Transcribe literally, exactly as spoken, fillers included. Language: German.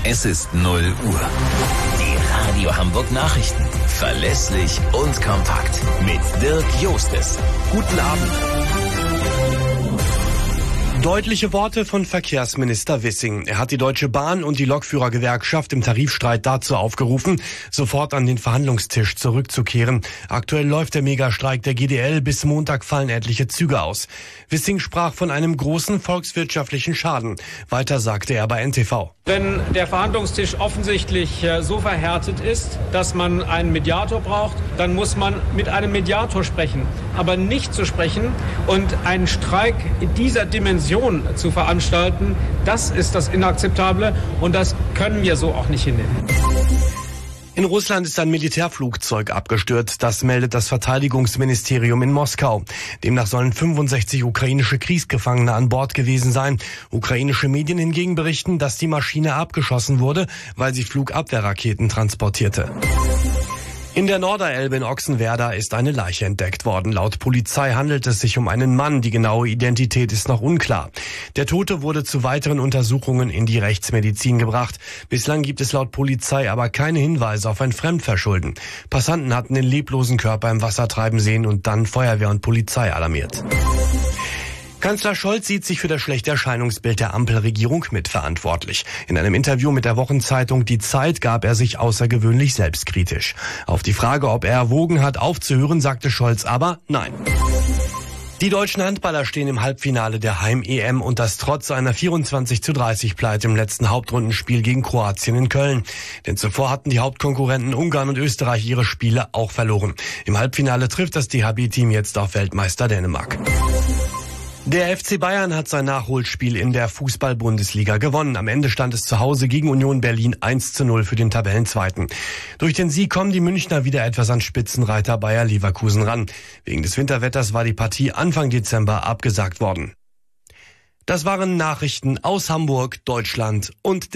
Es ist null Uhr. Die Radio Hamburg Nachrichten. Verlässlich und kompakt. Mit Dirk Jostes. Guten Abend. Deutliche Worte von Verkehrsminister Wissing. Er hat die Deutsche Bahn und die Lokführergewerkschaft im Tarifstreit dazu aufgerufen, sofort an den Verhandlungstisch zurückzukehren. Aktuell läuft der Megastreik der G D L. Bis Montag fallen etliche Züge aus. Wissing sprach von einem großen volkswirtschaftlichen Schaden. Weiter sagte er bei N T V. Wenn der Verhandlungstisch offensichtlich so verhärtet ist, dass man einen Mediator braucht, dann muss man mit einem Mediator sprechen. Aber nicht zu sprechen und einen Streik in dieser Dimension zu veranstalten, das ist das Inakzeptable und das können wir so auch nicht hinnehmen. In Russland ist ein Militärflugzeug abgestürzt, das meldet das Verteidigungsministerium in Moskau. Demnach sollen fünfundsechzig ukrainische Kriegsgefangene an Bord gewesen sein. Ukrainische Medien hingegen berichten, dass die Maschine abgeschossen wurde, weil sie Flugabwehrraketen transportierte. In der Norderelbe in Ochsenwerda ist eine Leiche entdeckt worden. Laut Polizei handelt es sich um einen Mann. Die genaue Identität ist noch unklar. Der Tote wurde zu weiteren Untersuchungen in die Rechtsmedizin gebracht. Bislang gibt es laut Polizei aber keine Hinweise auf ein Fremdverschulden. Passanten hatten den leblosen Körper im Wasser treiben sehen und dann Feuerwehr und Polizei alarmiert. Kanzler Scholz sieht sich für das schlechte Erscheinungsbild der Ampelregierung mitverantwortlich. In einem Interview mit der Wochenzeitung Die Zeit gab er sich außergewöhnlich selbstkritisch. Auf die Frage, ob er erwogen hat, aufzuhören, sagte Scholz aber nein. Die deutschen Handballer stehen im Halbfinale der Heim-E M und das trotz einer vierundzwanzig zu dreißig Pleite im letzten Hauptrundenspiel gegen Kroatien in Köln. Denn zuvor hatten die Hauptkonkurrenten Ungarn und Österreich ihre Spiele auch verloren. Im Halbfinale trifft das D H B-Team jetzt auf Weltmeister Dänemark. Der F C Bayern hat sein Nachholspiel in der Fußball-Bundesliga gewonnen. Am Ende stand es zu Hause gegen Union Berlin eins zu null für den Tabellenzweiten. Durch den Sieg kommen die Münchner wieder etwas an Spitzenreiter Bayer Leverkusen ran. Wegen des Winterwetters war die Partie Anfang Dezember abgesagt worden. Das waren Nachrichten aus Hamburg, Deutschland und